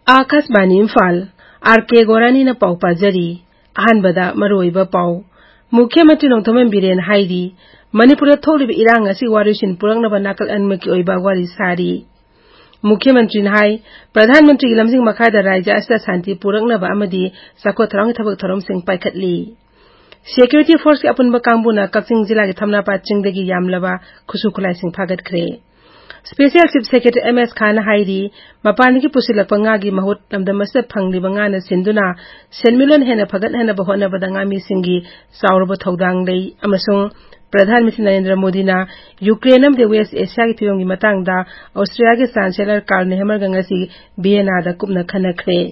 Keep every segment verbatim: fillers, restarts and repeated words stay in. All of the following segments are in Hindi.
आकाशवाणी इम्फाल आर के गोरानी न पाउ पाजरी अहनबदा मरोइबा पाउ मुख्यमंत्री नोंथोमन बिरेन हाइरी मणिपुर थोलिबा इरांग असि वारिसिन पुरंगनबा नाकल अनमकी ओइबा वारी सारी मुख्यमंत्री हाई प्रधानमंत्री की लमजिंग मखादा राज्य असदा शांति पुरंगनबा अमदी सखो थरंग थबक थरम सिंह पाइखतली सिक्योरिटी फोर्स के अपुनबा कांगबुना कक्चिंग जिला के थमनापा चिंगदगी यामलबा खुसु खुलाई सिंह फागतखरे special chief secretary M S Khan हाइरी मपानी की पुसिलक पंगागी महुत लमदमस फंगली बंगाना सिंधुना सेनमिलन हेना फगत हेना बहोना बदंगामी सिंगी साउरब थौदांग लई अमसुंग प्रधानमंत्री नरेंद्र मोदी ना यूक्रेन अमदे वेस्ट एशिया की फिवंगी मतंगदा ऑस्ट्रेलिया के चांसलर कार्ल नेहमर गंगसी वियना कुपना खनखरे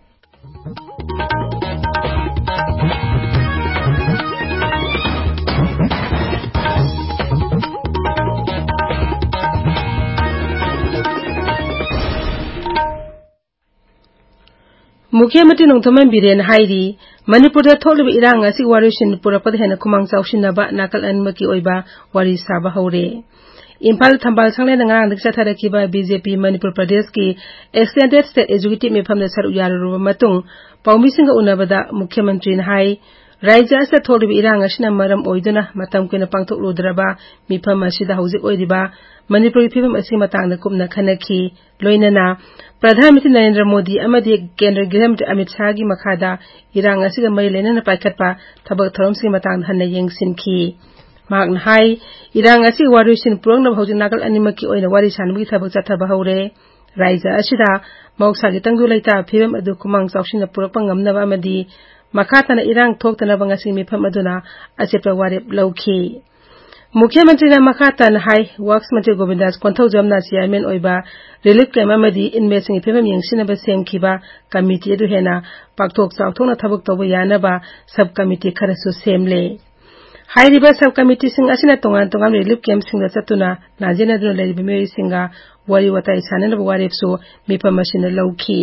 मुख्यमंत्री नोंथोमन बिरेन हाइरी मणिपुर थोलिबा इरांग असि वारिसिन पुरपद हेना खुमांग चाउसिनबा नाकल अनमकी ओइबा वारी साबा हौरे इम्फाल थंबाल सांगले नंगांग चथारकिबा बीजेपी मणिपुर प्रदेश की एक्सटेंडेड स्टेट एजुकेटिव मिफम सरू यारुबा मतुंग पौमिसिंग उनबदा मुख्यमंत्री हाई राज्य असदा थोलिबा इरांग असिना मरम ओइदुना मतम कुना पांगथोकलुद्रबा मिफम असिदा हौजिक ओइरिबा मणिपुर फिवम असि मतांगदा कुपना खनखी लोइनना प्रधानमंत्री नरेंद्र मोदी अमदी केंद्र गृहमंत्री अमित शाह की मखादा इरांग असिगा मई लेना पाइखतपा थबक थरमसिंग मतांग हन्ना येंगसिनखी मागन हाई इरांग असि वारिसिन पुरंगनब हौजिक नाकल अनिमकी ओइना वारी सानबगी थबक चथबा हौरे राज्य असिदा मौसागी तंगदु लैता फिवम अदु कुमांग चाउसिन पुरकपा ngamnaba amadi मखातना इरांग थोक्तनबा ngasi मिफम अदुना अचेप्ता वारेप लौखी मुख्यमंत्री ना मखातन हाई वर्क्स मंत्री गोविंदास कोंथौ जमना चेयरमैन ओइबा रिलीफ कैम्प अमदी इनमेसिंग फिवम येंगसिनबा सेमखिबा कमिटी अदु हेना पाक्थोक चाउथोना थबक तौबा यानबा सब कमिटी खरसु सेमले हाइरिबा सब कमिटी सिंग असिना तोंगान तोंगान रिलीफ कैम्प सिंग चतुना नाजेनदुना लेरिबा मेरी सिंगा वारी वताई साननबा वारेपसु मिफम असिना लौखी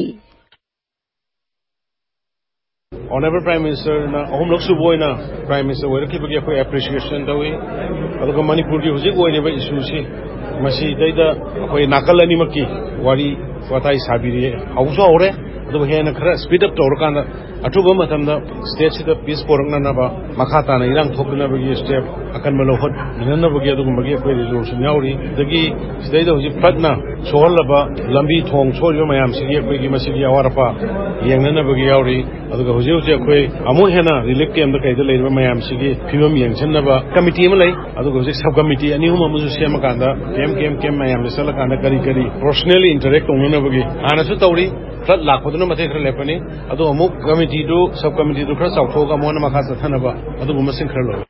Honorable Prime Minister na ahum lok su boy na Prime Minister woi rakhi bagi akoi appreciation dawi aduga Manipur ki hujik woi ne ba issue si masi daida akoi nakal ani makki wari watai sabiri hauso ore adu hena khara speed up tor kana atuba matam da state sida peace porangna na ba makhata na irang thokna bagi step akan melo hot minna bagi adu bagi akoi resolution yauri dagi daida hujik patna sohallaba lambi thong choriba mayam sigi akoi gi masigi awarapa yengna bagi yauri aduga hujik hujik akoi amu hena relief camp da kaida leiba mayam sigi phibam yengchanna committee ma lei aduga hujik sub committee ani huma muju sema kanda kem kem kem mayam sala kanda kari kari personally interact ongna bagi ana su tawri flat lakhoduna mathe khra lepani adu amuk committee do sub committee do khra sauthoga mona makha sathanaba adu bumasing khra lo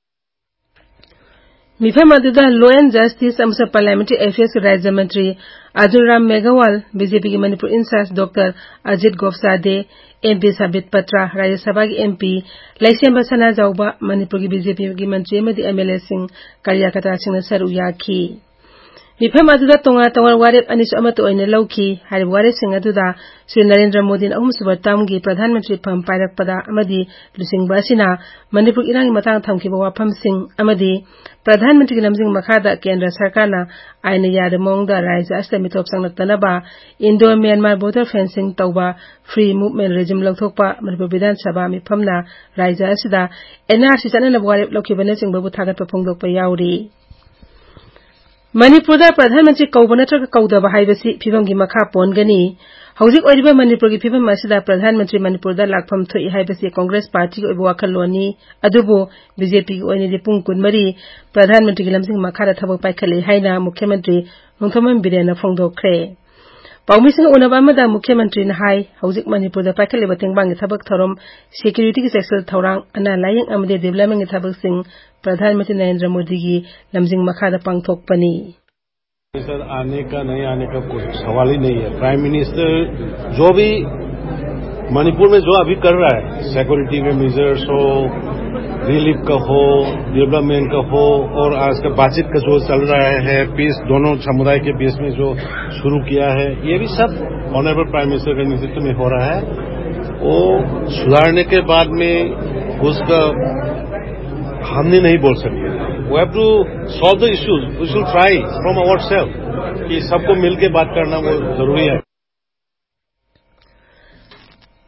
मिफम अदुदा लॉ एंड जस्टिस अमसा पार्लियामेंट्री अफेयर्स के राज्य मंत्री अर्जुन राम मेघवाल बीजेपी के Manipur incharge doctor Ajit Gopchade MP Sambit Patra Rajya Sabha के एमपी लैसेंबा सना जाउबा मणिपुर की बीजेपी की मंत्री अमदी एमएलए सिंह कार्यकर्ता सिंह सरू याखी मिफम अदुदा तोंगा तोंगा वारेप अनिसु अमत ओइने लौखी हारि वारेप सिंह अदुदा श्री नरेंद्र मोदी अहम सुबर ताम की प्रधानमंत्री फम पायरकपदा अमदी लुसिंगबा सिना मणिपुर इरांगी मतांग थमखिबा वाफम सिंह अमदी प्रधानमंत्री की लमजिंग मखादा केंद्र सरकारना आइन याद मोंगदा राज्य असदा मिथोप संगतनबा इंडो म्यांमार बॉर्डर फेंसिंग तौबा फ्री मूवमेंट रेजिम लौथोकपा मणिपुर विधानसभा मिफमना राज्य असदा एनआरसी चनन वारेप लौखिबने सिंहबु थागत फोंगदोकपा याउरी मणिपुर प्रधानमंत्री कौब नत्रगा कौदबा हाइबसी फिवमगी मखा पोनगनी हौजिक ओइरिबा मणिपुर की फिवम असिदा प्रधानमंत्री मणिपुर दा लाखफम थोइ हाइबसी कांग्रेस पार्टी की ओइबा वाखलोनी अदुबो बीजेपी की ओइनेदि पुंग कुनमरी प्रधानमंत्री की लमसिंग मखादा थबक पाइखले हाइना मुख्यमंत्री नोंथोमन बिरेन फोंगदोखरे पौमिसिंग उनबामदा मुख्यमंत्री हाई हौजिक मणिपुर दा पाइखले बतेंगबांग थबक थरम सिक्योरिटी की सेक्सल थौरांग अना लायंग अमदे डेवलपमेंट की थबक सिंग प्रधानमंत्री नरेंद्र मोदी की लमजिंग मखादा पांगथोकपनी मिनिस्टर आने का नहीं आने का कोई सवाल ही नहीं है। प्राइम मिनिस्टर जो भी मणिपुर में जो अभी कर रहा है सिक्योरिटी के मेजर्स हो रिलीफ का हो डेवलपमेंट का हो और आज का बातचीत का जो चल रहा है पीस दोनों समुदाय के बीच में जो शुरू किया है ये भी सब ऑनरेबल प्राइम मिनिस्टर के नेतृत्व में हो रहा है। वो सुधारने के बाद में उसका हमने नहीं बोल सकते। We have to solve the issues. We should try from ourselves कि सबको मिलके बात करना वो जरूरी है।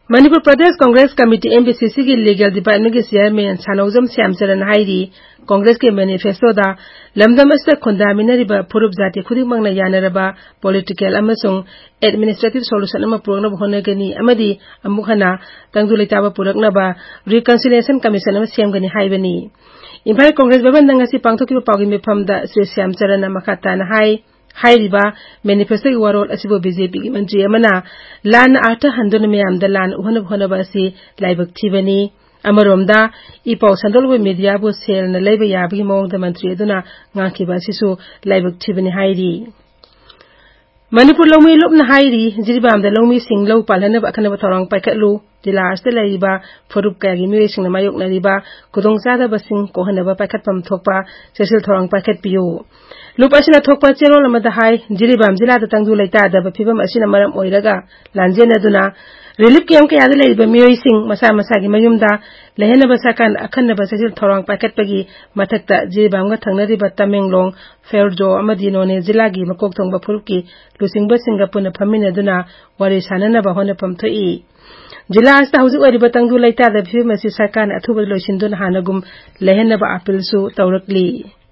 Manipur Pradesh Congress Committee M P C C की Legal Department के Chairman Sanojam Syamcharan हाइरी Congress के manifesto दा लमदम अस्ते खुंदामिनरिबा फुरुब जाति खुदिमंगना यानरबा political अमसुंग administrative solution अमा पुरगनब होनगनी अमदी अमुखना तंगदुलेताबा पुरगनबा reconciliation commission अमा सेमगनी हाइबनी इम्फाल कांग्रेस भवन दंगसी पांगथोकिबा पाउगी मिफमदा श्री श्यामचरण मखाताना हाइ हाइरिबा मैनिफेस्टो की वारोल असिबो बीजेपी की मंत्री अमना लान आर्थ हंदुन मयामदा लान उहनब होनबा असि लाइबक थिबनी अमरोमदा इपाउ संदोलबो मीडिया बो सेल न लैबा याबगी मौंगदा मंत्री अदुना ngakiba asisu laibak thibani hairi Manipur lawmi lupna hairi jiribamda lawmi sing law palhanaba akhanaba thorang paikhatlu jila asta laiba forup kayagi miwe singna mayoknariba kudongchada basing kohanaba paikhatpam thokpa sesil thorang paikhat piyo lup asina thokpa cherol amada hai jiribam jila da tangdu laita da phibam asina maram oiraga lanjena duna relief camp ke adala iba miwe sing masa masa gi mayumda lehenaba sakan akhanaba sesil thorang paikhat pagi mathakta jiribam ga thangnariba Tamenglong Ferjo amadi none jila gi makok thongba forup ki lusingba singapuna phamina duna wari sananaba honapam thoi जिला आस्था हुजुक ओरिबा तंगदु लाइता दा फिबम असि सरकार अथुब लोइसिनदुन हानगुम लेहेनबा अपीलसु तौरकली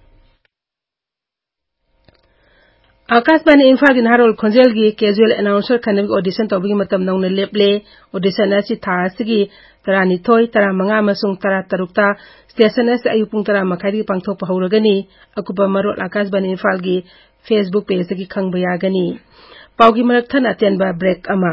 आकाशवाणी इम्फाल की नारोल खोंजेल की कैजुअल अनाउंसर खनबी ऑडिशन तौबगी मतम नौने लेप्ले ऑडिशन असि था असि तरानिथोय तरामंगा अमसुंग तरा तरुकता स्टेशन असि अयुपुंग तरा मखारी पांगथोकपा हौरगनी अकुपा मरोल आकाशवाणी इम्फाल की फेसबुक पेज की खंगबा यागनी पाउगी मरकथन अत्यनबा ब्रेक अमा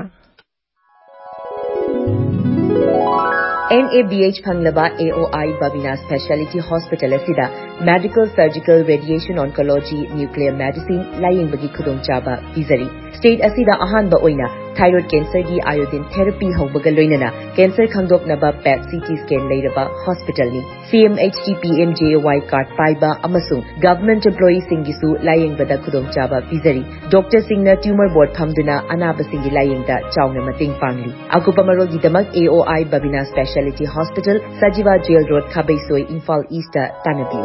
N A B H Phanglaba A O I Babina Specialty Hospital asida Medical Surgical Radiation Oncology Nuclear Medicine laying bagi khudong chaba izari state asida ahanba oina thyroid cancer gi iodine therapy haubaga loinana cancer khangdoknaba P E T C T scan leiraba hospital ni C M H T P M J Y card paiba amasung government employee singisu laying bada khudong chaba izari doctor singna tumor board thamduna anaba singi laying da chawna mating pangli akupa marol gi damak A O I Babina Specialty Hospital Sajiva Jail Road Khabaisoi Imphal East Tanabiu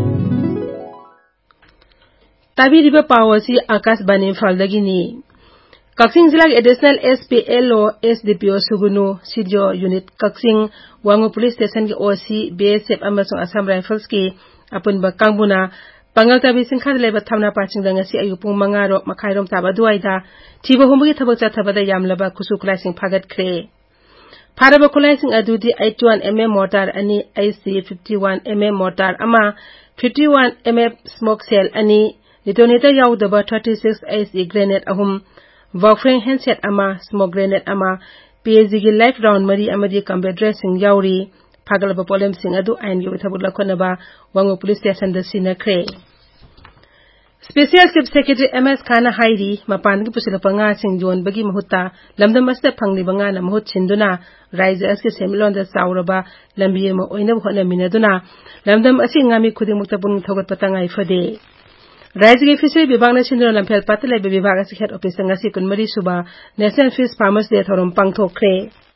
Tabi riba pawasi Akashbani Imphaldagini Kaksing Jilag Additional S P L O S D P O Sugunu Sijo Unit Kaksing Wango Police Station ki O C B S F amasung Assam Rifles ki apun ba kangbuna pangal tabi singkhad leba thamna paching da ngasi ayupung mangaro makhairom taba duaida thiba humbugi thabak chathabada yamlaba kusu klaising phagat khre Faraba kulaising adudi eighty-one millimeter mortar ani I C fifty-one millimeter mortar ama fifty-one millimeter smoke cell ani detonator yaudaba thirty-six I C grenade ahum Valframe handset ama smoke grenade ama P H D gi life round mari amadi combat dressing yauri phagalaba polem sing adu ain gi thabula khonaba Wango police station da sinakre Special Chief Secretary M S Khana Hairi mapan gi pusilapa nga sing jon bagi mahutta lamdam asta phangni banga na mahut chinduna rise as ke semilon da sauraba lambi ma oina hona minaduna lamdam asi ngami khudimukta pun thogat patangai fade Rise ke fishery bibang na sindro lampel patale be bibag asi head office ngasi kun mari suba National Fish Farmers Day thorom pangthokre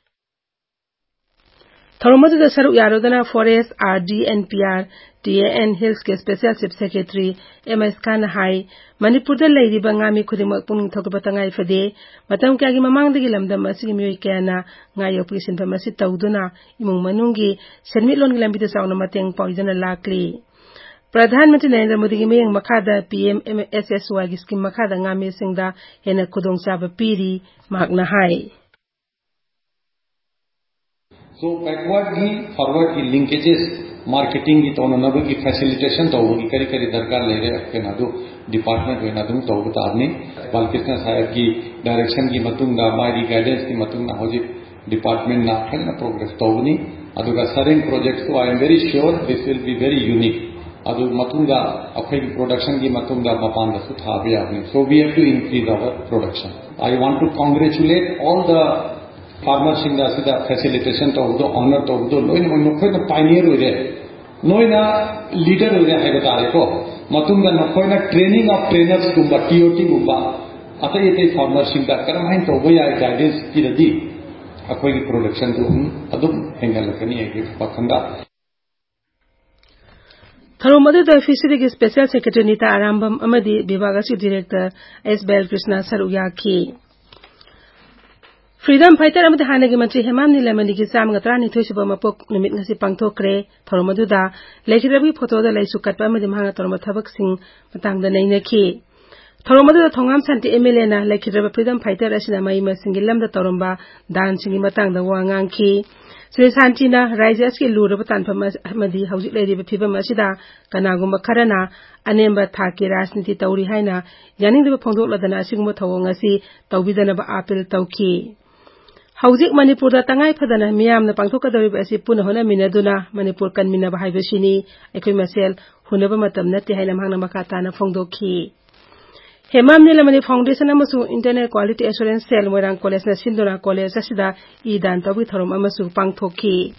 Thoromadu da saru yarodana Forest R D N P R T A N Hills ke Special Chief Secretary M S Khan Hai Manipur da leiriba ngami khudimak pung thokapatangai fade matam kya gi mamang dagi lamdam asigi mioi kana ngayo pisin phamasi tawduna imung manungi sermit lon gi lambi da sauna mateng paujana lakli Pradhanmantri Narendra Modi ki miyang makhada P M S S Y ki scheme makhada ngami singda hena kudong chaba piri magna hai So backward ki forward ki linkages marketing ki tono nabu ki facilitation to hogi kari kari darkar le rahe apne nadu department hoina dum to bata apne Balkrishna sahab ki direction ki matunda mari guidance ki matunda hoji department na helna progress to bani aduga certain projects so I am very sure this will be very unique adu matunda akhai production ki matunda mapan da su thabe apne so we have to increase our production I want to congratulate all the farmers in the sida facilitation to do honor to do loina nokhoi na pioneer ore noina leader ore hai batare ko matunda nokhoi na training of trainers gumba T O T gumba atai atai farmers in da karam hain to boya guidance ki radi akhoi ki production to adum hengal kani hai pakhanda Tharomadu da fishery ki Special Secretary Nita Arambam amadi Bibagasi Director S Balkrishna Saruyaki Freedom Fighter amati hanagi mantri Hemam Nilamani ki samga trani thoisaba mapok numit ngasi pangthokre thoromaduda lekhirabi photo da laisu katpa amadi mahanga torma thabak sing matangda nainaki thoromaduda thongam santi M L A na lekhiraba Freedom Fighter asina mai masingilam da toromba dan singi matangda wangangki Sri Santina Raijas ki luraba tanpam amadi hauzik leiriba phibam asida kanagumba kharana anemba thaki rajniti tawri haina yaningdaba phongdokladana asigumba thawong asi tawbidanaba appeal tawki Hauzik Manipur da tangai phadana miyam na pangthokadawib asi puna hona minaduna Manipur kan minaba haibasini aikoi masel hunaba matam natti haina mangna makata na phongdokhi Hemam Nilamani Foundation amasu Internet Quality Assurance Cell Moirang College na Sindora College asida idan tawi thorom amasu pangthokhi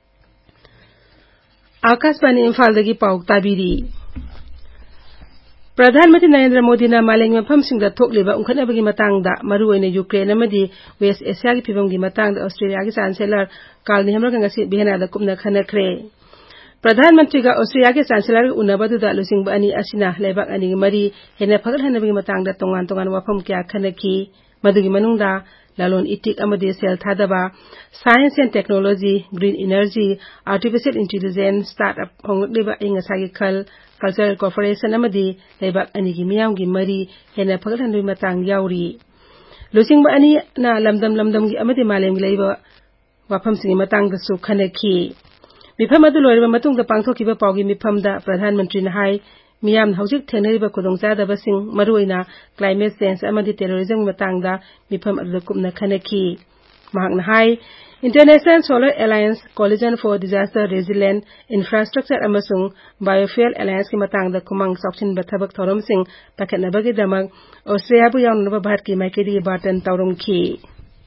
Akashbani Imphal dagi pauk tabiri Pradhanmantri Narendra Modi na maleng mafam singda thokliba ungkhanabagi matangda maruoina Ukraine amadi West Asia gi phibamgi matangda Australia gi Chancellor Karl Nehammer ga ngasi bihana da kumna khanakre Pradhanmantri ga Australia gi Chancellor gi unabadu da lusingba ani asina lebak ani mari hena phagal hanabagi matangda tongan tongan wafam kya khanaki madugi manungda lalon itik amadi sel thadaba science and technology green energy artificial intelligence startup hongliba inga sagi khal Cultural Corporation amadi lebak anigi miyamgi mari hena phagal hanoi matang yauri lusingba ani na lamdam lamdam gi amadi malemgi leiba wafam singi matang da su khanaki mifam adu loiriba matung da pangthokiba pawgi mifam da Pradhan Mantri na hai miyam hauzik thenariba kudongcha da basing maruina climate change amadi terrorism matang da mifam adu kumna khanaki mahakna hai International Solar Alliance Coalition for Disaster Resilient Infrastructure amasung Biofuel Alliance ki matang da kumang sauksin bathabak thorom sing pakatnabagi damak Australia bu yawnaba bharat ki maikedi batan tawrong ki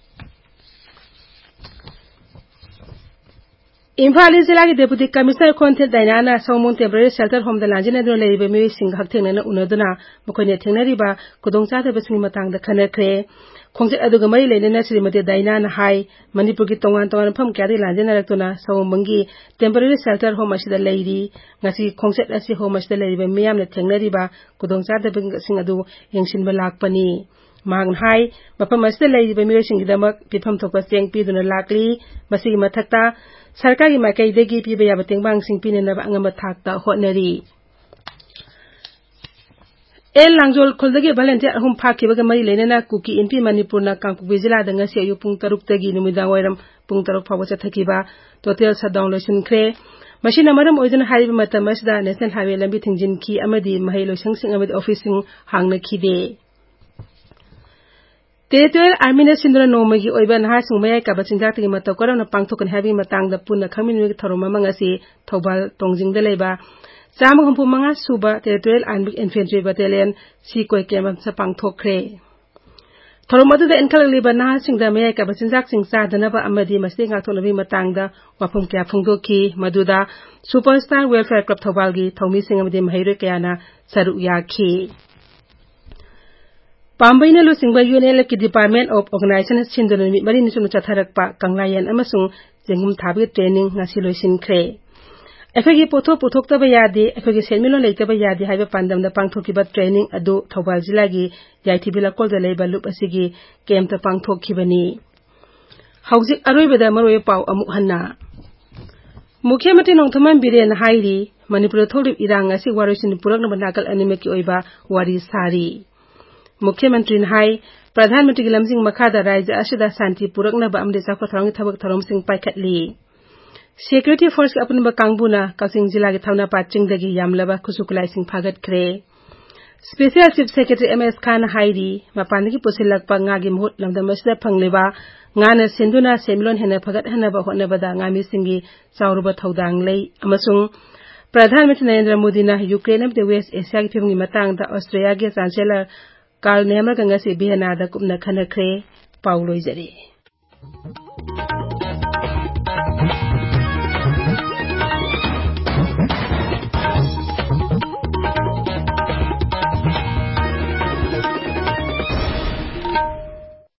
Imphal Zilla ki Deputy Commissioner Khonthel Dainana Saumung Temporary Shelter Home da lanjina do leibe mi sing hak thengna unaduna mokone thengnariba kudongcha da basing matang da khanakre Khongjet aduga mai leinana Srimati Dainana hai Manipur ki tongan tongan pham kyadi lanjina raktuna Saumunggi Temporary Shelter Home asida leiri ngasi khongset asi home asida leiriba miyam na thengnariba kudongcha da sing adu yengsinba lakpani Mahang hai mapam asida leiriba mi sing gidamak pifam thokpa cheng piduna lakli masigi mathakta Sarkari makai degi piba yaba tengbang sing pinenaba angama thakta hotnari El Langjol kholdagi volunteer ahum phakibaga mari leinana kuki M P Manipur na Kangkukbi jila da ngasi ayu pung taruk tagi numidang wairam pung taruk phawa chathakiba total shutdown loisin khre machine maram oidun hariba matam asda national highway lambi thingjin ki amadi mahai loisang sing amadi officing hangna khide Territorial Army na Sindra Nomagi oiba na hasung mayai ka bachingjak tagi mataw karam na pangthokan habi matang da punna khamin thoroma mangasi Thobal Tongjing da leiba Chamang humpu manga suba Territorial Army Infantry Battalion Sikoi Kemam sa pangthokre Thoromadu da enkal liba na singda mayai ka bachingjak sing sa danaba amadi masti ngaktholabi matang da wafum kya phungdoki maduda Superstar Welfare Club Thobal gi thomi sing amadi mahaire kayana saru yakhi Pambai na lusingba U N L F ki Department of Organization Sindona mi mari nisum chatharakpa Kanglayan amasung jengum thabi training ngasi loisin khre Ephegi potho pothok taba yade ephegi selmilon leitaba yade haiba pandam da pangthokiba training adu Thobal jila gi yaithibila kolda leiba lup asigi camp ta pangthokibani Hauzik aroibada maroi pau amuk hanna Mukhyamantri Nongthaman Biren hairi Manipur tholip irang ngasi waroisin purakna banakal animeki oiba wari sari Mukhyamantri hai Pradhanmantri ki lamjing makhada rajya asida santi purakna ba amde chakwa tharangi thabak tharom sing paikhatli Security Force ki apunba kangbuna Kausing jila ki thauna pa chingdagi yamlaba khusukulai sing phagat khre Special Chief Secretary M S Khan hairi mapandagi pusilakpa ngagi muhut lamdamasida phangleba ngana sinduna semilon hena phagat hana ba hotnabada ngami singi chawruba thodang lei amasung Pradhanmantri Narendra Modi na Ukraine amde West Asia ki phimgi matang da Australia ki Chancellor Karl Nehammer ga ngasi bihana da kumna khana khre pauloi jari